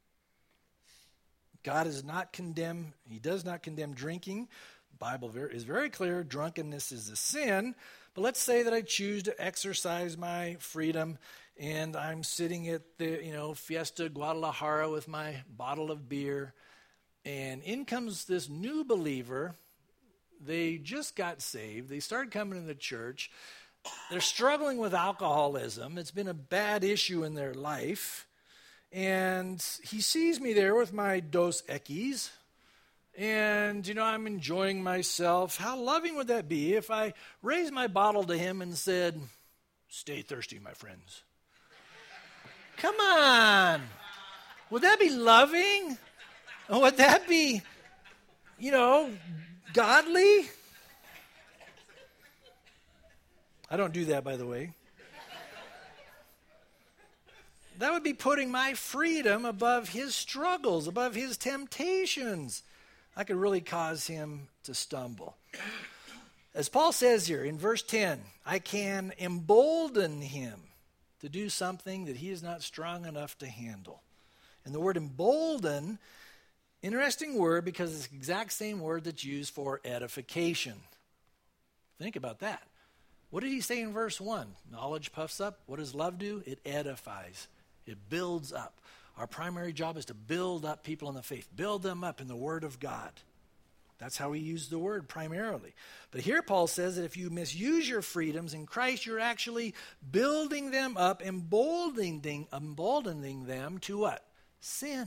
God is not condemn. He does not condemn drinking. The Bible is very clear. Drunkenness is a sin. But let's say that I choose to exercise my freedom and I'm sitting at the, Fiesta Guadalajara with my bottle of beer, and in comes this new believer. They just got saved. They started coming to the church. They're struggling with alcoholism. It's been a bad issue in their life. And he sees me there with my Dos Equis. And, I'm enjoying myself. How loving would that be if I raised my bottle to him and said, "Stay thirsty, my friends." Come on. Would that be loving? Would that be, godly? I don't do that, by the way. That would be putting my freedom above his struggles, above his temptations. I could really cause him to stumble. As Paul says here in verse 10, I can embolden him to do something that he is not strong enough to handle. And the word embolden, interesting word because it's the exact same word that's used for edification. Think about that. What did he say in verse 1? Knowledge puffs up. What does love do? It edifies. It builds up. Our primary job is to build up people in the faith. Build them up in the Word of God. That's how we use the word primarily. But here Paul says that if you misuse your freedoms in Christ, you're actually building them up, emboldening them to what? Sin.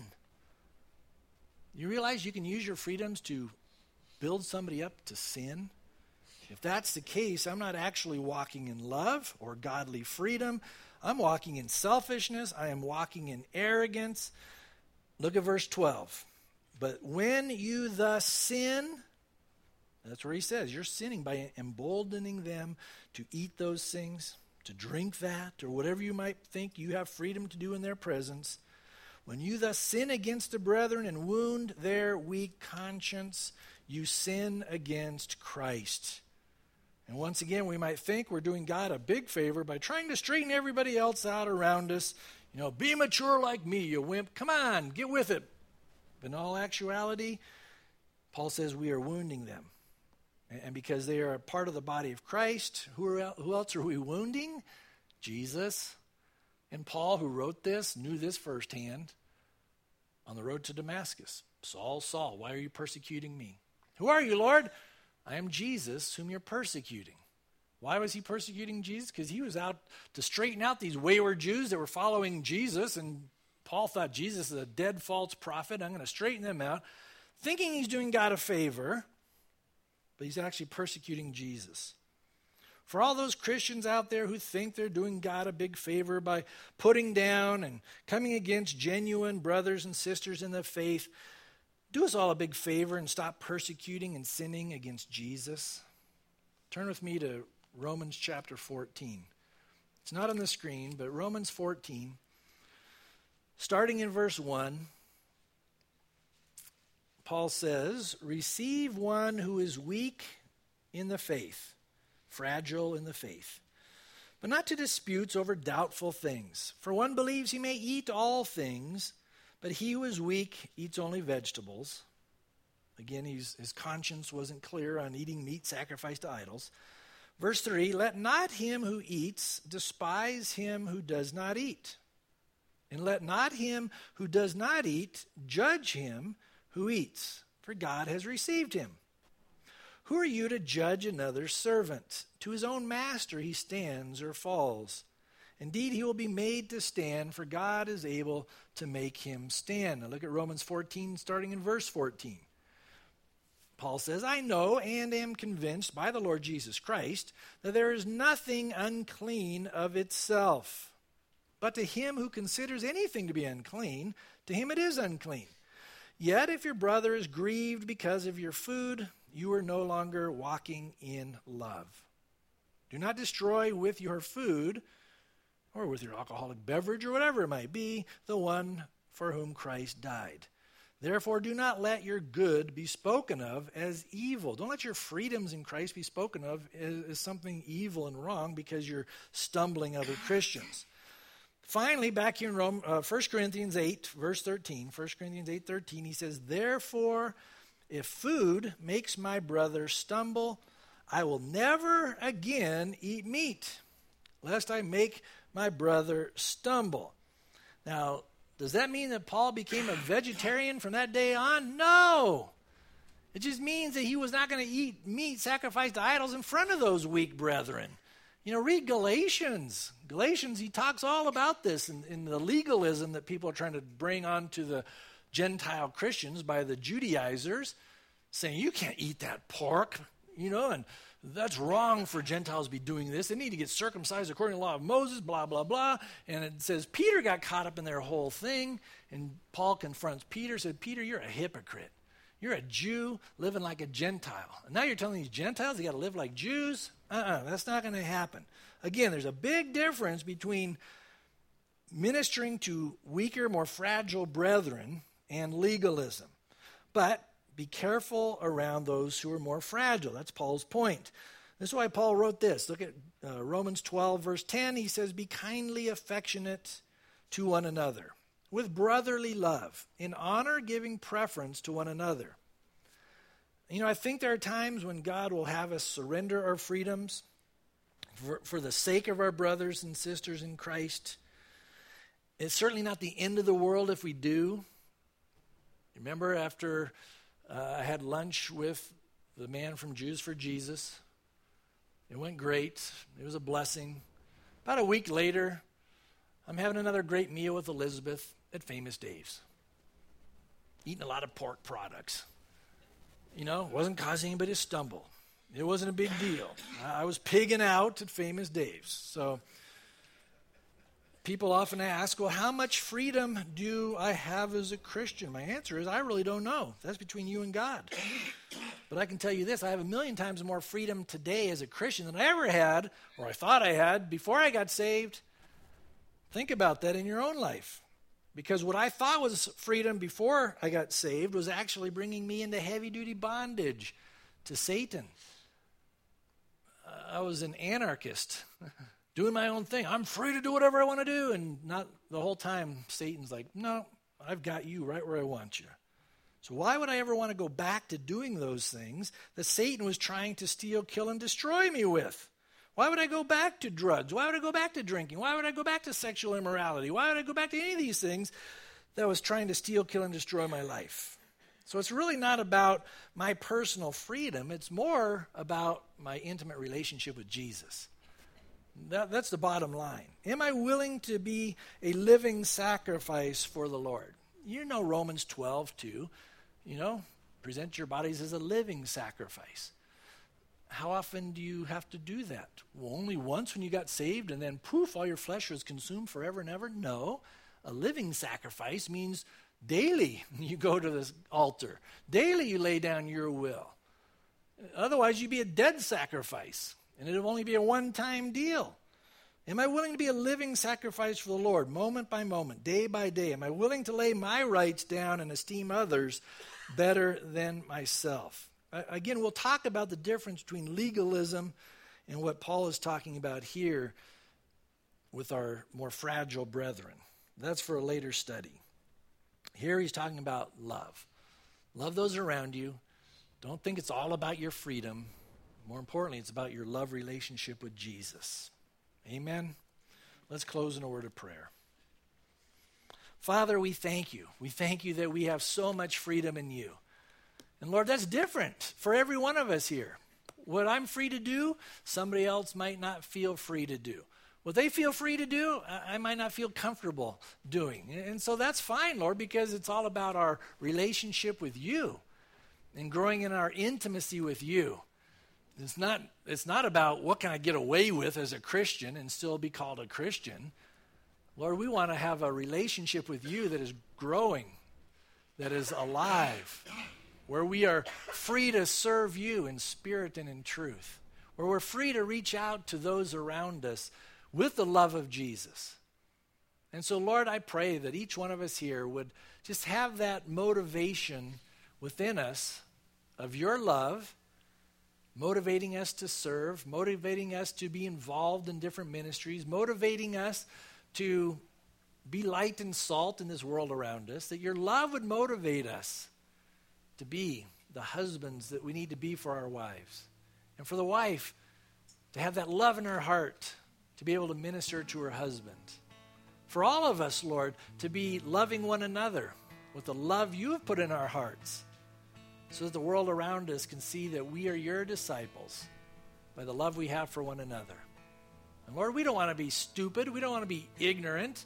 You realize you can use your freedoms to build somebody up to sin? If that's the case, I'm not actually walking in love or godly freedom. I'm walking in selfishness. I am walking in arrogance. Look at verse 12. But when you thus sin, that's where he says, you're sinning by emboldening them to eat those things, to drink that, or whatever you might think you have freedom to do in their presence. When you thus sin against the brethren and wound their weak conscience, you sin against Christ. And once again, we might think we're doing God a big favor by trying to straighten everybody else out around us. Be mature like me, you wimp. Come on, get with it. But in all actuality, Paul says we are wounding them. And because they are a part of the body of Christ, who else are we wounding? Jesus. And Paul, who wrote this, knew this firsthand on the road to Damascus. Saul, Saul, why are you persecuting me? Who are you, Lord? I am Jesus, whom you're persecuting. Why was he persecuting Jesus? Because he was out to straighten out these wayward Jews that were following Jesus, and Paul thought Jesus is a dead false prophet. I'm going to straighten them out, thinking he's doing God a favor, but he's actually persecuting Jesus. For all those Christians out there who think they're doing God a big favor by putting down and coming against genuine brothers and sisters in the faith, do us all a big favor and stop persecuting and sinning against Jesus. Turn with me to Romans chapter 14. It's not on the screen, but Romans 14, starting in verse 1, Paul says, receive one who is weak in the faith, fragile in the faith, but not to disputes over doubtful things. For one believes he may eat all things, but he who is weak eats only vegetables. Again, his conscience wasn't clear on eating meat sacrificed to idols. Verse 3, let not him who eats despise him who does not eat. And let not him who does not eat judge him who eats, for God has received him. Who are you to judge another's servant? To his own master he stands or falls. Indeed, he will be made to stand, for God is able to make him stand. Now look at Romans 14, starting in verse 14. Paul says, I know and am convinced by the Lord Jesus Christ that there is nothing unclean of itself. But to him who considers anything to be unclean, to him it is unclean. Yet if your brother is grieved because of your food, you are no longer walking in love. Do not destroy with your food, or with your alcoholic beverage, or whatever it might be, the one for whom Christ died. Therefore, do not let your good be spoken of as evil. Don't let your freedoms in Christ be spoken of as something evil and wrong because you're stumbling other Christians. Finally, back here in 1 Corinthians 8, verse 13, 1 Corinthians 8:13, he says, therefore, if food makes my brother stumble, I will never again eat meat, lest I make my brother stumble. Now, does that mean that Paul became a vegetarian from that day on? No. It just means that he was not going to eat meat sacrificed to idols in front of those weak brethren. Read Galatians. Galatians, he talks all about this in the legalism that people are trying to bring onto the Gentile Christians by the Judaizers, saying you can't eat that pork, and that's wrong for Gentiles to be doing this. They need to get circumcised according to the law of Moses, blah, blah, blah. And it says Peter got caught up in their whole thing. And Paul confronts Peter, said, Peter, you're a hypocrite. You're a Jew living like a Gentile. And now you're telling these Gentiles they got to live like Jews? That's not going to happen. Again, there's a big difference between ministering to weaker, more fragile brethren and legalism. But be careful around those who are more fragile. That's Paul's point. This is why Paul wrote this. Look at Romans 12, verse 10. He says, be kindly affectionate to one another, with brotherly love, in honor giving preference to one another. You know, I think there are times when God will have us surrender our freedoms for the sake of our brothers and sisters in Christ. It's certainly not the end of the world if we do. Remember after I had lunch with the man from Jews for Jesus. It went great. It was a blessing. About a week later, I'm having another great meal with Elizabeth at Famous Dave's. Eating a lot of pork products. You know, wasn't causing anybody to stumble. It wasn't a big deal. I was pigging out at Famous Dave's. So people often ask, well, how much freedom do I have as a Christian? My answer is, I really don't know. That's between you and God. But I can tell you this, I have 1,000,000 times more freedom today as a Christian than I ever had, or I thought I had, before I got saved. Think about that in your own life. Because what I thought was freedom before I got saved was actually bringing me into heavy-duty bondage to Satan. I was an anarchist. Doing my own thing. I'm free to do whatever I want to do. And not the whole time, Satan's like, no, I've got you right where I want you. So why would I ever want to go back to doing those things that Satan was trying to steal, kill, and destroy me with? Why would I go back to drugs? Why would I go back to drinking? Why would I go back to sexual immorality? Why would I go back to any of these things that was trying to steal, kill, and destroy my life? So it's really not about my personal freedom. It's more about my intimate relationship with Jesus. That's the bottom line. Am I willing to be a living sacrifice for the Lord? You know Romans 12, too. You know, present your bodies as a living sacrifice. How often do you have to do that? Well, only once when you got saved and then poof, all your flesh was consumed forever and ever? No. A living sacrifice means daily you go to this altar. Daily you lay down your will. Otherwise you'd be a dead sacrifice. And it'll only be a one-time deal. Am I willing to be a living sacrifice for the Lord, moment by moment, day by day? Am I willing to lay my rights down and esteem others better than myself? Again, we'll talk about the difference between legalism and what Paul is talking about here with our more fragile brethren. That's for a later study. Here he's talking about love. Love those around you. Don't think it's all about your freedom. More importantly, it's about your love relationship with Jesus. Amen? Let's close in a word of prayer. Father, we thank you. We thank you that we have so much freedom in you. And Lord, that's different for every one of us here. What I'm free to do, somebody else might not feel free to do. What they feel free to do, I might not feel comfortable doing. And so that's fine, Lord, because it's all about our relationship with you and growing in our intimacy with you. It's not about what can I get away with as a Christian and still be called a Christian. Lord, we want to have a relationship with you that is growing, that is alive, where we are free to serve you in spirit and in truth, where we're free to reach out to those around us with the love of Jesus. And so, Lord, I pray that each one of us here would just have that motivation within us of your love, motivating us to serve, motivating us to be involved in different ministries, motivating us to be light and salt in this world around us, that your love would motivate us to be the husbands that we need to be for our wives. And for the wife to have that love in her heart to be able to minister to her husband. For all of us, Lord, to be loving one another with the love you have put in our hearts, so that the world around us can see that we are your disciples by the love we have for one another. And Lord, we don't want to be stupid. We don't want to be ignorant.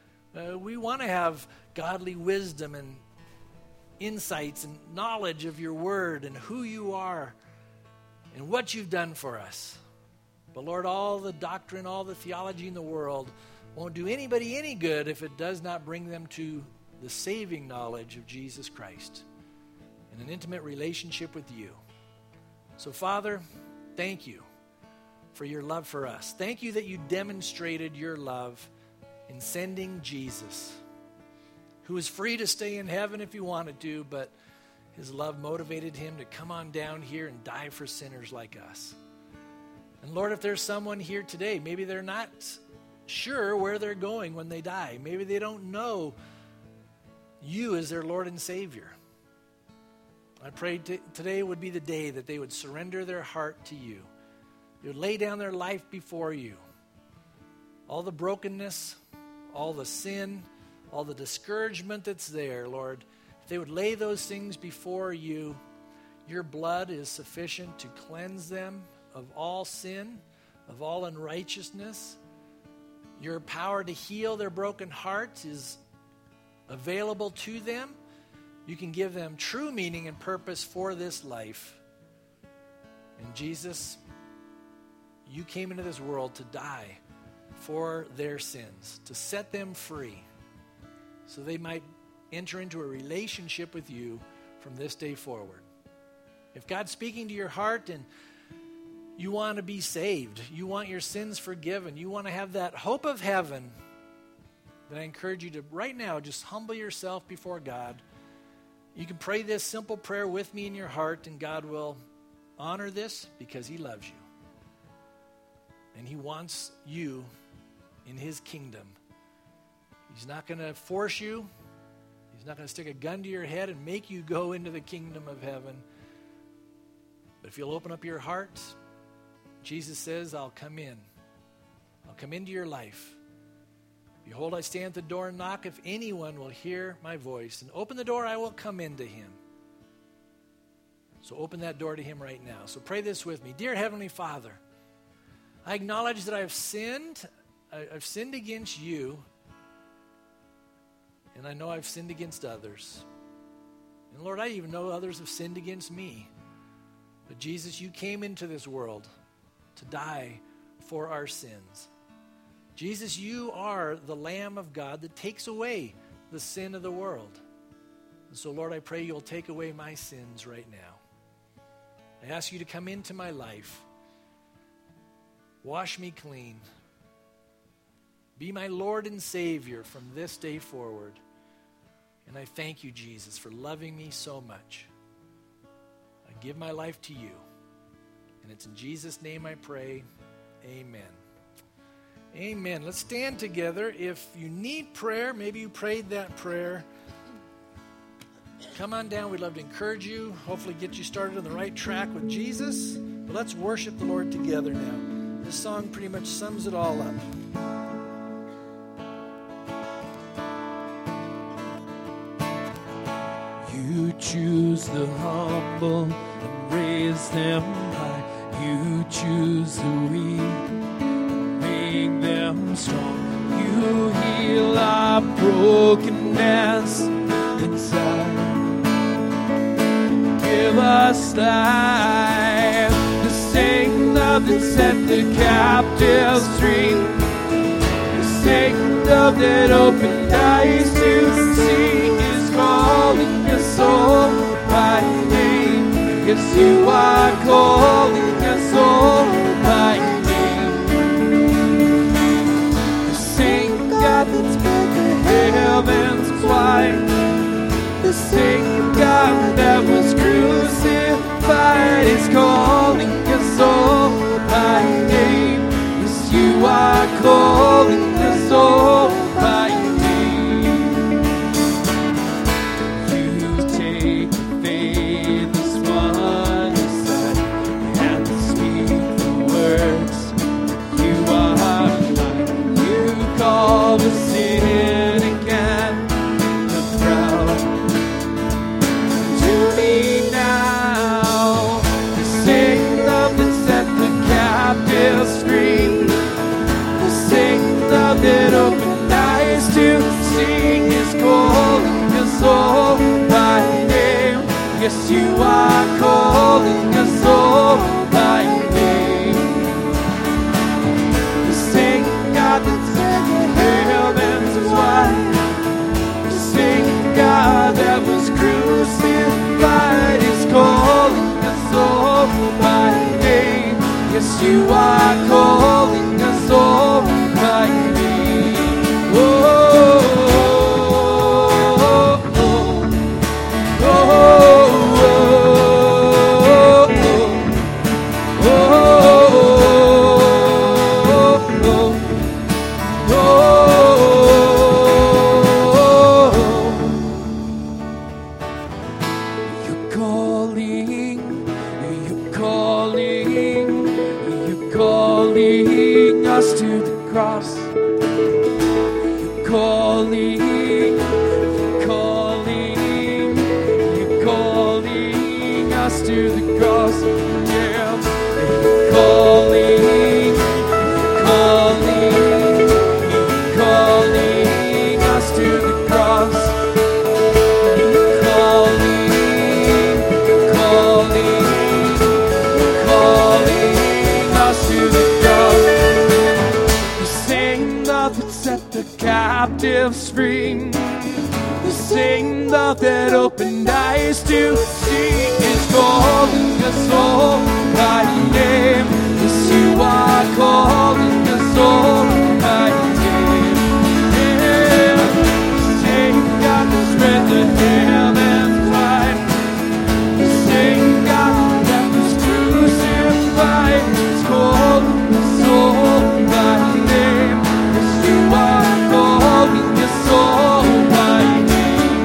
We want to have godly wisdom and insights and knowledge of your word and who you are and what you've done for us. But Lord, all the doctrine, all the theology in the world won't do anybody any good if it does not bring them to the saving knowledge of Jesus Christ and an intimate relationship with you. So, Father, thank you for your love for us. Thank you that you demonstrated your love in sending Jesus, who was free to stay in heaven if he wanted to, but his love motivated him to come on down here and die for sinners like us. And Lord, if there's someone here today, maybe they're not sure where they're going when they die. Maybe they don't know you as their Lord and Savior. I pray today would be the day that they would surrender their heart to you. They would lay down their life before you. All the brokenness, all the sin, all the discouragement that's there, Lord, if they would lay those things before you, your blood is sufficient to cleanse them of all sin, of all unrighteousness. Your power to heal their broken hearts is available to them. You can give them true meaning and purpose for this life. And Jesus, you came into this world to die for their sins, to set them free, so they might enter into a relationship with you from this day forward. If God's speaking to your heart and you want to be saved, you want your sins forgiven, you want to have that hope of heaven, then I encourage you to right now just humble yourself before God. You can pray this simple prayer with me in your heart, and God will honor this because he loves you. And he wants you in his kingdom. He's not going to force you. He's not going to stick a gun to your head and make you go into the kingdom of heaven. But if you'll open up your heart, Jesus says, I'll come in. I'll come into your life. Behold, I stand at the door and knock. If anyone will hear my voice and open the door, I will come into him. So open that door to him right now. So pray this with me. Dear Heavenly Father, I acknowledge that I have sinned. I've sinned against you. And I know I've sinned against others. And Lord, I even know others have sinned against me. But Jesus, you came into this world to die for our sins. Jesus, you are the Lamb of God that takes away the sin of the world. And so, Lord, I pray you'll take away my sins right now. I ask you to come into my life. Wash me clean. Be my Lord and Savior from this day forward. And I thank you, Jesus, for loving me so much. I give my life to you. And it's in Jesus' name I pray. Amen. Amen. Let's stand together. If you need prayer, maybe you prayed that prayer, come on down. We'd love to encourage you, hopefully get you started on the right track with Jesus. But let's worship the Lord together now. This song pretty much sums it all up. You choose the humble and raise them high. You choose the weak, make them strong. You heal our brokenness inside. Give us life, the same love that set the captives free, the same love that opened eyes to see is calling us all by name. Yes, you are calling us all by name. The same God that spread the heavens wide, the same God that was crucified is calling us all by name. Yes, you are calling us all by name. You take the faithless one aside and you are calling us all by name. Oh, oh, oh, calling us to the cross. You're calling us to the cross. Yeah, you're calling us to the cross. You're calling us to the cross. The same love that set the captives free, the same love that opened eyes to see, is calling us all by name. Yes, you are calling us all by name. Yeah, the same God that spread the heavens wide, the same God that was crucified, is calling us all by name. Yes, you are calling us all by name.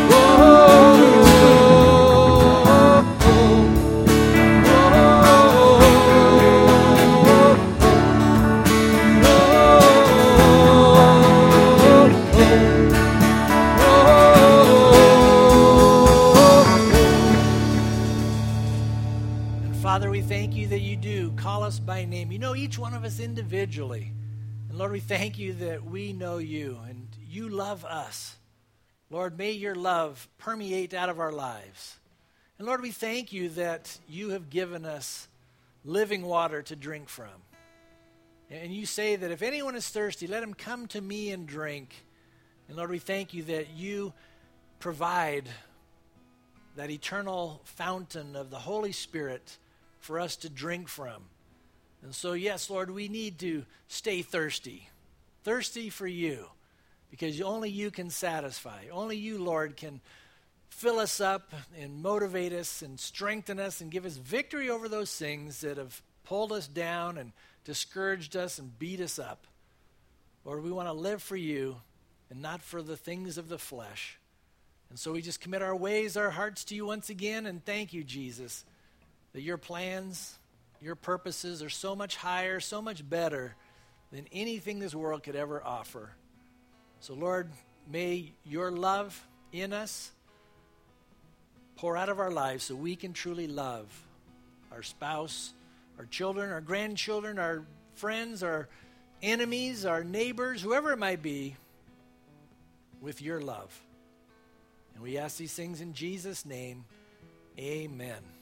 And Father, we thank you that you do call us by name. You know each one of us individually. And Lord, we thank you that we know you and you love us. Lord, may your love permeate out of our lives. And Lord, we thank you that you have given us living water to drink from. And you say that if anyone is thirsty, let him come to me and drink. And Lord, we thank you that you provide that eternal fountain of the Holy Spirit for us to drink from. And so, yes, Lord, we need to stay thirsty for you, because only you can satisfy. Only you, Lord, can fill us up and motivate us and strengthen us and give us victory over those things that have pulled us down and discouraged us and beat us up. Lord, we want to live for you and not for the things of the flesh. And so we just commit our ways, our hearts to you once again, and thank you, Jesus, that your plans, your purposes are so much higher, so much better than anything this world could ever offer. So, Lord, may your love in us pour out of our lives so we can truly love our spouse, our children, our grandchildren, our friends, our enemies, our neighbors, whoever it might be, with your love. And we ask these things in Jesus' name. Amen.